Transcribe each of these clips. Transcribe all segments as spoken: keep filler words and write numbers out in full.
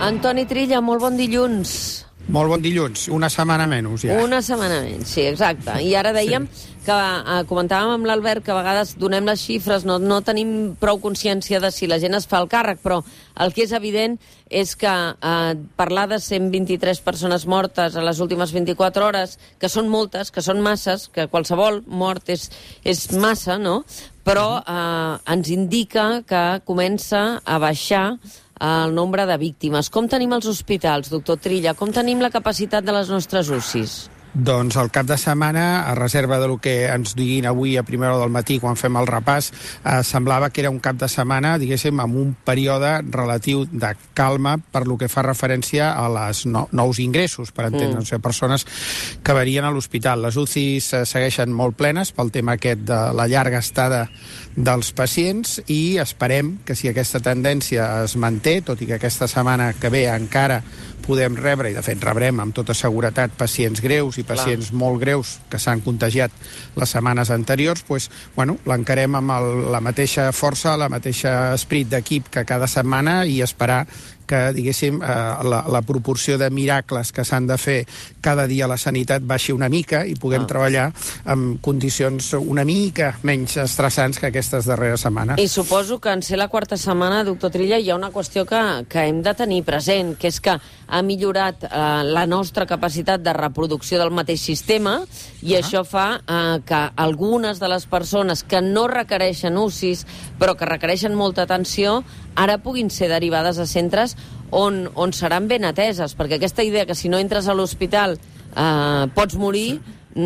Antoni Trilla, molt bon dilluns. Molt bon dilluns, una setmana menys ja. Una setmana menys, sí, exacte. I ara dèiem sí. que eh, comentàvem amb l'Albert que a vegades donem les xifres, no, no tenim prou consciència de si la gent es fa el càrrec, però el que és evident és que eh, parlar de cent vint-i-tres persones mortes a les últimes vint-i-quatre hores, que són moltes, que són masses, que qualsevol mort és, és massa, no? Però eh, ens indica que comença a baixar el nombre de víctimes. Com tenim els hospitals, doctor Trilla? Com tenim la capacitat de les nostres U C Is? Doncs el cap de setmana, a reserva del que ens diguin avui a primera hora del matí, quan fem el repàs, eh, semblava que era un cap de setmana, diguéssim, amb un període relatiu de calma per lo que fa referència a les no, nous ingressos, per entendre'ns, mm. persones que varien a l'hospital. Les U C Is eh, segueixen molt plenes pel tema aquest de la llarga estada dels pacients i esperem que si aquesta tendència es manté, tot i que aquesta setmana que ve encara podem rebre, i de fet rebrem amb tota seguretat pacients greus i pacients Clar. molt greus que s'han contagiat les setmanes anteriors, doncs, bueno, l'encarem amb el, la mateixa força, la mateixa esperit d'equip que cada setmana i esperar que, diguéssim, eh, la, la proporció de miracles que s'han de fer cada dia a la sanitat baixi una mica i puguem ah. treballar en condicions una mica menys estressants que aquestes darreres setmanes. I suposo que en ser la quarta setmana, doctor Trilla, hi ha una qüestió que, que hem de tenir present, que és que ha millorat eh, la nostra capacitat de reproducció del mateix sistema i ah. això fa eh, que algunes de les persones que no requereixen U C Is, però que requereixen molta atenció, ara puguin ser derivades a centres on, on seran ben ateses, perquè aquesta idea que si no entres a l'hospital eh, pots morir,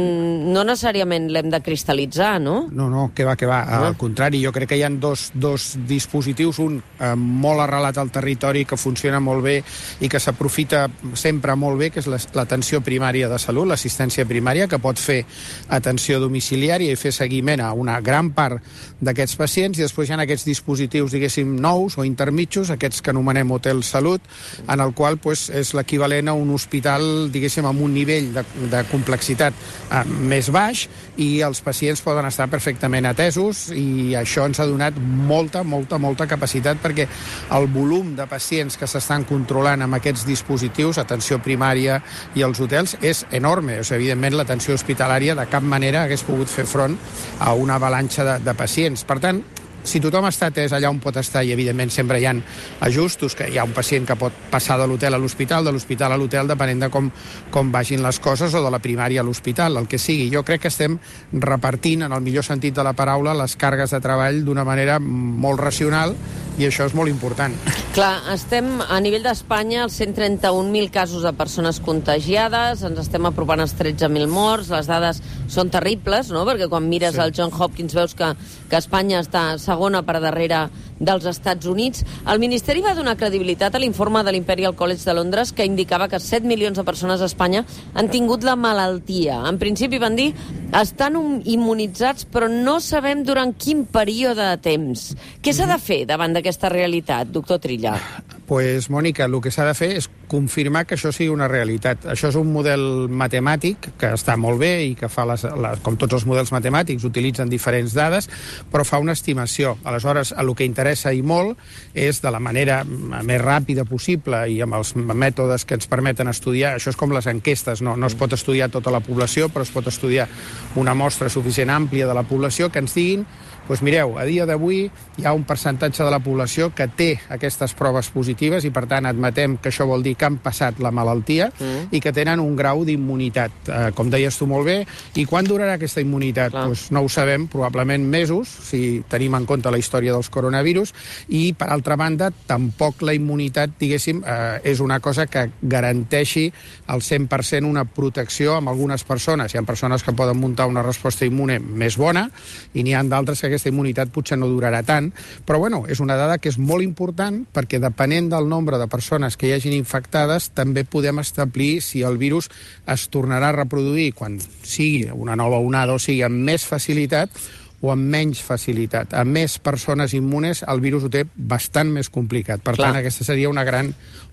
no necessàriament l'hem de cristal·litzar, no? No, no, que va, que va. Al contrari, jo crec que hi ha dos, dos dispositius, un eh, molt arrelat al territori, que funciona molt bé i que s'aprofita sempre molt bé, que és l'atenció primària de salut, l'assistència primària, que pot fer atenció domiciliària i fer seguiment a una gran part d'aquests pacients, i després hi ha aquests dispositius, diguéssim, nous o intermitjos, aquests que anomenem Hotel Salut, en el qual pues, és l'equivalent a un hospital, diguéssim, amb un nivell de, de complexitat Uh, més baix, i els pacients poden estar perfectament atesos, i això ens ha donat molta, molta, molta capacitat, perquè el volum de pacients que s'estan controlant amb aquests dispositius, atenció primària i els hotels, és enorme. O sigui, evidentment, l'atenció hospitalària de cap manera hagués pogut fer front a una avalanxa de, de pacients. Per tant, si tothom està atès allà on pot estar, i evidentment sempre hi ha ajustos, que hi ha un pacient que pot passar de l'hotel a l'hospital, de l'hospital a l'hotel, depenent de com, com vagin les coses, o de la primària a l'hospital, el que sigui. Jo crec que estem repartint, en el millor sentit de la paraula, les càrregues de treball d'una manera molt racional, i això és molt important. Clar, estem a nivell d'Espanya als cent trenta-un mil casos de persones contagiades, ens estem apropant als tretze mil morts, les dades són terribles, no?, perquè quan mires sí. el John Hopkins veus que, que Espanya està segona per darrere dels Estats Units. El Ministeri va donar credibilitat a l'informe de l'Imperial College de Londres, que indicava que set milions de persones a Espanya han tingut la malaltia. En principi van dir estan immunitzats, però no sabem durant quin període de temps. Què s'ha de fer davant d'aquesta realitat, doctor Trilla? Pues, Mònica, el que s'ha de fer és confirmar que això sigui una realitat. Això és un model matemàtic que està molt bé i que fa, les, les, com tots els models matemàtics, utilitzen diferents dades, però fa una estimació. Aleshores, el que interessa i molt és, de la manera més ràpida possible i amb els mètodes que ens permeten estudiar, això és com les enquestes, no, no es pot estudiar tota la població, però es pot estudiar una mostra suficient àmplia de la població, que ens diguin, doncs mireu, a dia d'avui hi ha un percentatge de la població que té aquestes proves positives i, per tant, admetem que això vol dir que han passat la malaltia mm. i que tenen un grau d'immunitat, eh, com deies tu molt bé. I quan durarà aquesta immunitat? Doncs no ho sabem, probablement mesos, si tenim en compte la història dels coronavirus, i, per altra banda, tampoc la immunitat, diguéssim, eh, és una cosa que garanteixi al cent per cent una protecció amb algunes persones. Hi ha persones que poden muntar una resposta immune més bona i n'hi ha d'altres que aquesta immunitat potser no durarà tant, però bueno, és una dada que és molt important, perquè depenent del nombre de persones que hi hagin infectades també podem establir si el virus es tornarà a reproduir quan sigui una nova onada, o sigui amb més facilitat o amb menys facilitat. A més persones immunes, el virus ho té bastant més complicat. Per Clar. tant, aquesta seria una gran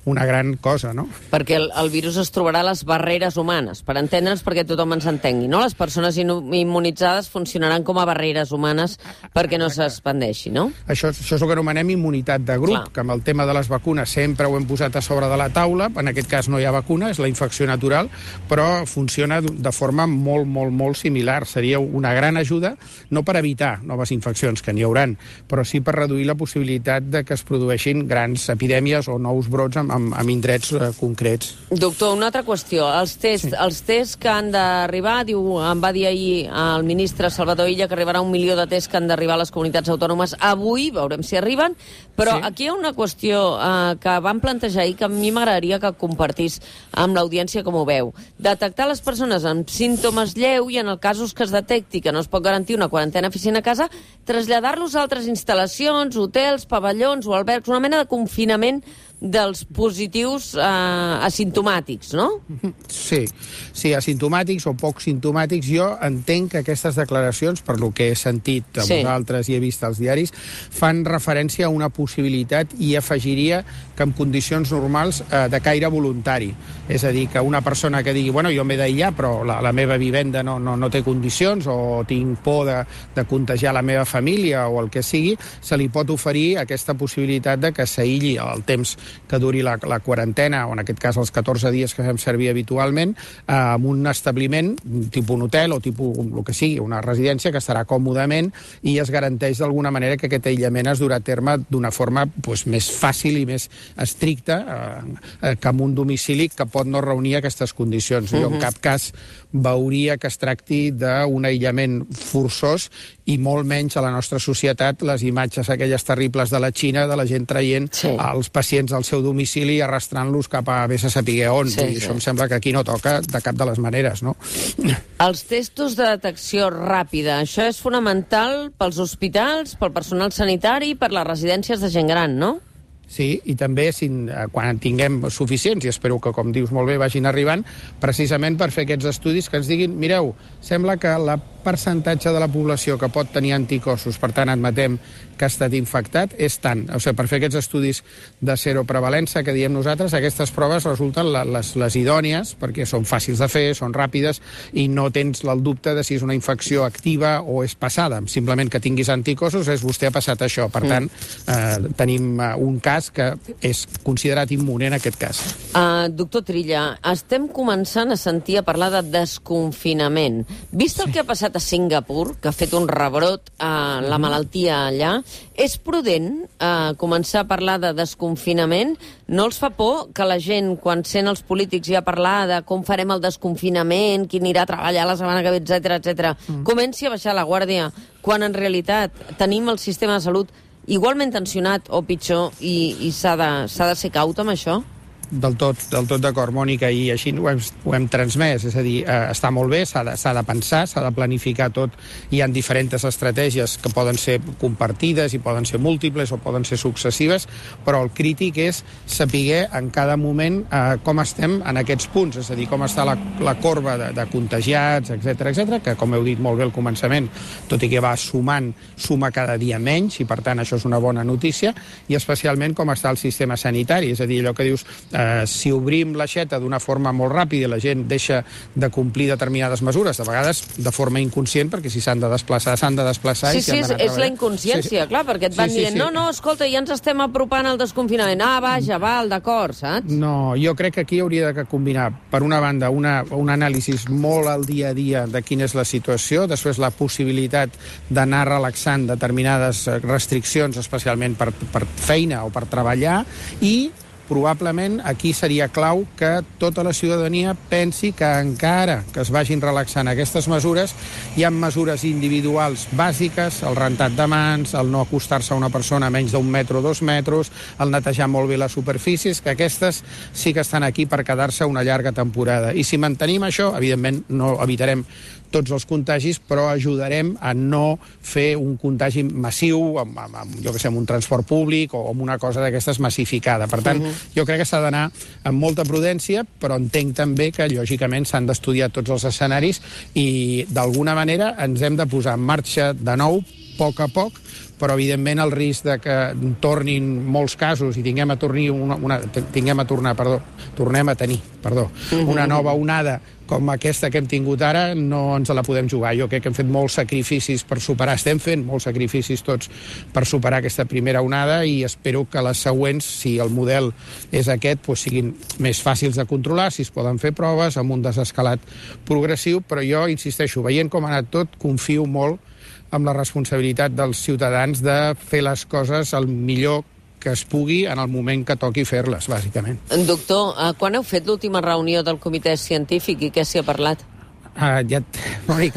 una gran cosa, no? Perquè el, el virus es trobarà a les barreres humanes, per entendre'ns, perquè tothom ens entengui, no? Les persones immunitzades funcionaran com a barreres humanes perquè no s'expandeixi, no? Això, això és el que anomenem immunitat de grup, Clar. que amb el tema de les vacunes sempre ho hem posat a sobre de la taula, en aquest cas no hi ha vacuna, és la infecció natural, però funciona de forma molt, molt, molt similar. Seria una gran ajuda, no per evitar noves infeccions, que n'hi hauran, però sí per reduir la possibilitat de que es produeixin grans epidèmies o nous brots amb, amb, amb indrets eh, concrets. Doctor, una altra qüestió. Els tests, sí. els tests que han d'arribar, diu, em va dir ahir el ministre Salvador Illa que arribarà un milió de tests que han d'arribar a les comunitats autònomes avui, veurem si arriben, però sí. aquí hi ha una qüestió eh, que van plantejar ahir que a mi m'agradaria que compartís amb l'audiència com ho veu. Detectar les persones amb símptomes lleu i en els casos que es detecti que no es pot garantir una quarantena eficient a casa, traslladar-los a altres instal·lacions, hotels, pavellons o albergs, una mena de confinament dels positius eh, asimptomàtics, no? Sí, sí, asimptomàtics o poc simptomàtics. Jo entenc que aquestes declaracions, per lo que he sentit a sí. vosaltres i he vist als diaris, fan referència a una possibilitat i afegiria que en condicions normals eh, de caire voluntari. És a dir, que una persona que digui, bueno, jo m'he d'aïllar, però la, la meva vivenda no, no, no té condicions o tinc por de, de contagiar la meva família o el que sigui, se li pot oferir aquesta possibilitat de que s'aïlli el temps que duri la, la quarantena, o en aquest cas els catorze dies que fem servir habitualment, eh, en un establiment, tipus un hotel o tipus el que sigui, una residència que estarà còmodament i es garanteix d'alguna manera que aquest aïllament es durà a terme d'una forma pues, més fàcil i més estricta eh, que en un domicili que pot no reunir aquestes condicions. Uh-huh. Jo en cap cas veuria que es tracti d'un aïllament forçós i molt menys a la nostra societat les imatges aquelles terribles de la Xina, de la gent traient sí. els pacients al seu domicili i arrastrant-los cap a vés a saber on. Sí, I sí. això em sembla que aquí no toca de cap de les maneres, no? Els testos de detecció ràpida, això és fonamental pels hospitals, pel personal sanitari i per les residències de gent gran, no? Sí, i també si, quan en tinguem suficients, i espero que, com dius molt bé, vagin arribant, precisament per fer aquests estudis que ens diguin, mireu, sembla que la percentatge de la població que pot tenir anticossos, per tant admetem que ha estat infectat, és tant. O sigui, per fer aquests estudis de seroprevalença que diem nosaltres, aquestes proves resulten les, les idònies, perquè són fàcils de fer, són ràpides, i no tens el dubte de si és una infecció activa o és passada. Simplement que tinguis anticossos és vostè ha passat això. Per tant, eh, tenim un cas que és considerat immune en aquest cas. Uh, doctor Trilla, estem començant a sentir a parlar de desconfinament. Vist el sí. que ha passat a Singapur, que ha fet un rebrot a uh, la malaltia allà, és prudent uh, començar a parlar de desconfinament? No els fa por que la gent, quan sent els polítics ja parlar de com farem el desconfinament, qui anirà a treballar la setmana que ve, etcètera, etcètera, mm. comenci a baixar la guàrdia, quan en realitat tenim el sistema de salut igualment tensionat o pitjor i, i s'ha de, s'ha de ser caut amb això? Del tot, del tot d'acord, Mònica, i així ho hem, ho hem transmès, és a dir, eh, està molt bé, s'ha de, s'ha de pensar, s'ha de planificar tot, hi ha diferents estratègies que poden ser compartides i poden ser múltiples o poden ser successives, però el crític és saber en cada moment eh, com estem en aquests punts, és a dir, com està la, la corba de, de contagiats, etcètera, etcètera, que com heu dit molt bé al començament, tot i que va sumant, suma cada dia menys, i per tant això és una bona notícia, i especialment com està el sistema sanitari, és a dir, allò que dius, Uh, si obrim l'aixeta d'una forma molt ràpida i la gent deixa de complir determinades mesures, de vegades de forma inconscient, perquè si s'han de desplaçar, s'han de desplaçar sí, i si sí, han d'anar a treballar. És la inconsciència, sí, clar, perquè et van sí, sí, dient, sí. no, no, escolta, ja ens estem apropant al desconfinament. Ah, vaja, val, d'acord, saps? No, jo crec que aquí hauria de combinar, per una banda, una, un anàlisi molt al dia a dia de quina és la situació, després la possibilitat d'anar relaxant determinades restriccions, especialment per, per feina o per treballar, i probablement aquí seria clau que tota la ciutadania pensi que encara que es vagin relaxant aquestes mesures, hi ha mesures individuals bàsiques, el rentat de mans, el no acostar-se a una persona a menys d'un metre o dos metres, el netejar molt bé les superfícies, que aquestes sí que estan aquí per quedar-se una llarga temporada. I si mantenim això, evidentment no evitarem tots els contagis, però ajudarem a no fer un contagi massiu amb, amb, amb jo que sé, amb un transport públic o amb una cosa d'aquestes massificada. Per tant, uh-huh. jo crec que s'ha d'anar amb molta prudència, però entenc també que, lògicament, s'han d'estudiar tots els escenaris i, d'alguna manera, ens hem de posar en marxa de nou a poc a poc, però evidentment el risc de que tornin molts casos i tinguem a tornar una, una tinguem a tornar, perdó, tornem a tenir, perdó, una nova onada com aquesta que hem tingut ara, no ens la podem jugar. Jo crec que hem fet molts sacrificis per superar, estem fent molts sacrificis tots per superar aquesta primera onada i espero que les següents, si el model és aquest, doncs siguin més fàcils de controlar, si es poden fer proves amb un desescalat progressiu, però jo insisteixo, veient com ha anat tot, confio molt amb la responsabilitat dels ciutadans de fer les coses el millor que es pugui en el moment que toqui fer-les, bàsicament. Doctor, quan heu fet l'última reunió del comitè científic i què s'hi ha parlat? Uh, ja et... Mònica,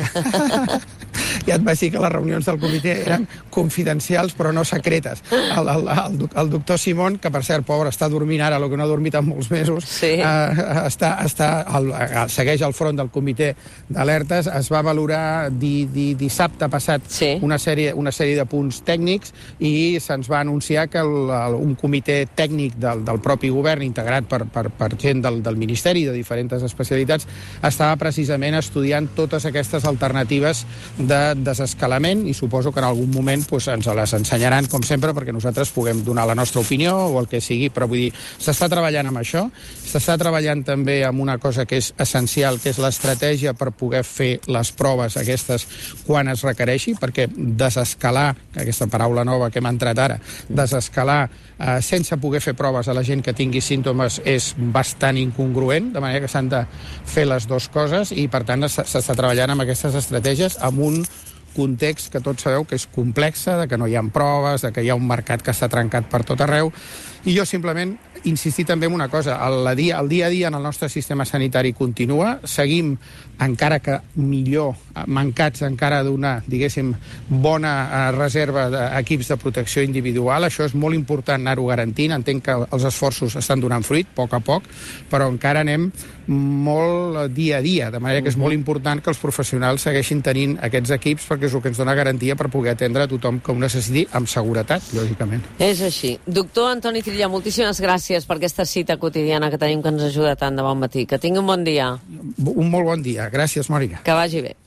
ja et vaig dir que les reunions del comitè eren confidencials però no secretes. El, el, el, el doctor Simón, que per cert, pobre, està dormint ara, el que no ha dormit en molts mesos, sí. uh, està, està el, segueix al front del comitè d'alertes. Es va valorar di, di, dissabte passat sí. una, sèrie, una sèrie de punts tècnics i se'ns va anunciar que el, el, un comitè tècnic del, del propi govern, integrat per, per, per gent del, del Ministeri de diferents especialitats, estava precisament estudiant totes aquestes alternatives de desescalament i suposo que en algun moment pues, ens les ensenyaran, com sempre, perquè nosaltres puguem donar la nostra opinió o el que sigui, però vull dir, s'està treballant amb això, s'està treballant també amb una cosa que és essencial, que és l'estratègia per poder fer les proves aquestes quan es requereixi, perquè desescalar, aquesta paraula nova que hem entrat ara, desescalar eh, sense poder fer proves a la gent que tingui símptomes és bastant incongruent, de manera que s'han de fer les dues coses i, per tant, s'està treballant amb aquestes estratègies amb un context que tots sabeu que és complexa, de que no hi ha proves, de que hi ha un mercat que està trencat per tot arreu. I jo simplement insistir també en una cosa, el dia, el dia a dia en el nostre sistema sanitari continua, seguim encara que millor, mancats encara d'una, diguéssim, bona eh, reserva d'equips de protecció individual. Això és molt important anar-ho garantint. Entenc que els esforços estan donant fruit, a poc a poc, però encara anem molt dia a dia, de manera que és molt important que els professionals segueixin tenint aquests equips perquè és el que ens dona garantia per poder atendre a tothom que ho necessiti amb seguretat, lògicament. És així. Doctor Antoni Trilla, moltíssimes gràcies per aquesta cita quotidiana que tenim que ens ajuda tant de bon matí. Que tingui un bon dia. Un molt bon dia. Gràcies, Mònica. Que vagi bé.